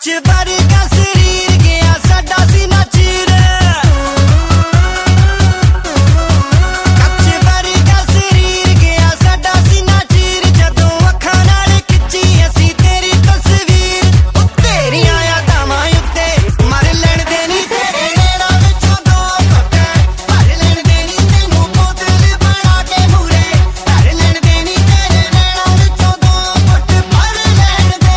ਕੱਚ ਵਰਗਾ ਸਰੀਰ ਗਿਆ ਸਾਡਾ ਸੀਨਾ ਚੀਰ ਕੱਚ ਵਰਗਾ ਸਰੀਰ ਗਿਆ ਸਾਡਾ ਸੀਨਾ ਚੀਰ ਜਦੋਂ ਅੱਖਾਂ ਨਾਲ ਖਿੱਚੀ ਅਸੀਂ ਤੇਰੀ ਤਸਵੀਰ ਉਹ ਤੇਰੀਆਂ ਯਾਦਾਂ ਉੱਤੇ ਮਰ ਲੈਣ ਦੇ ਨੀ ਤੇਰੇ ਨੈਣਾਂ ਵਿੱਚੋਂ ਦੋ ਘੁੱਟ ਭਰ ਲੈਣ ਦੇ ਨੀ ਤੈਨੂੰ ਬੋਤਲ ਬਣਾ ਕੇ ਮੂਰੇ ਭਰ ਲੈਣ ਦੇ ਨੀ ਤੇਰੇ ਨੈਣਾਂ ਵਿੱਚੋਂ ਦੋ ਘੁੱਟ ਭਰ ਲੈਣ ਦੇ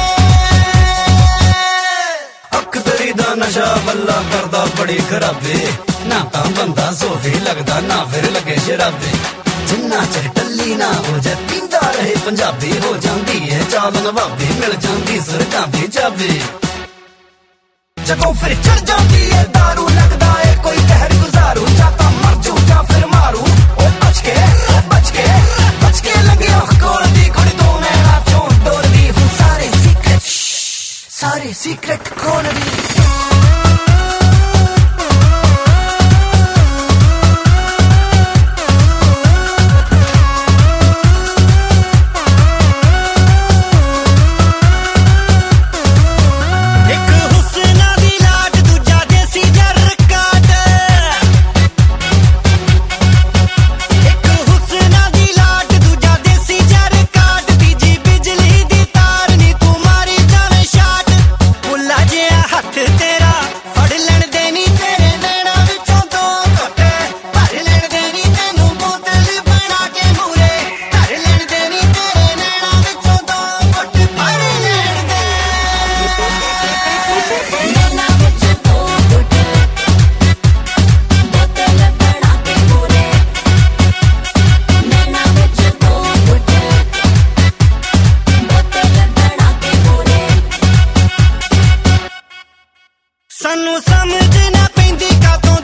ਅੱਖ ਤੇਰੀ ਦਾ ਨਸ਼ਾ ਬੱਲਾ ਕਰਦਾ ਬੜੀ ਖਰਾਬੀ ਨਾ ਤਾਂ ਬੰਦਾ ਸੋਫੀ ਲੱਗਦਾ ਨਾ ਫਿਰ ਲੱਗੇ ਸ਼ਰਾਬੀ ਜਿੰਨਾ ਚਿਰ ਟੱਲੀ ਨਾ ਹੋ ਜਾ ਪੀਂਦਾ ਰਹੇ ਪੰਜਾਬੀ ਹੋ ਜਾਂਦੀ ਹੈ ਚਾਲ ਨਵਾਬੀ ਮਿਲ ਜਾਂਦੀ ਸੁਰਤਾਂ ਦੀ ਚਾਬੀ ਜਦੋਂ ਫਿਰ ਚੜ ਜਾਂਦੀ ਹੈ ਦਾਰੂ ਲੱਗਦਾ ਹੈ ਕੋਈ ਕਹਿਰ ਗੁਜ਼ਾਰੂ ਜਾਂ ਤਾਂ ਮਰ ਜੂ ਜਾਂ ਫਿਰ ਮਾਰੂ ਓਏ ਬਚ ਕੇ ਲੰਘਿਆ ਕੋਲ ਦੀ ਕੁੜੀ ਤੋਂ ਨੈਣਾ ਚੋਂ ਡੋਰਦੀ ਹੁਣ ਸਾਰੇ ਸੀਕ੍ਰੇਟ ਖੋਲ ਦੀ ਸਾਨੂੰ ਸਮਝ ਨਾ ਪੈਂਦੀ ਕਾਤੋਂ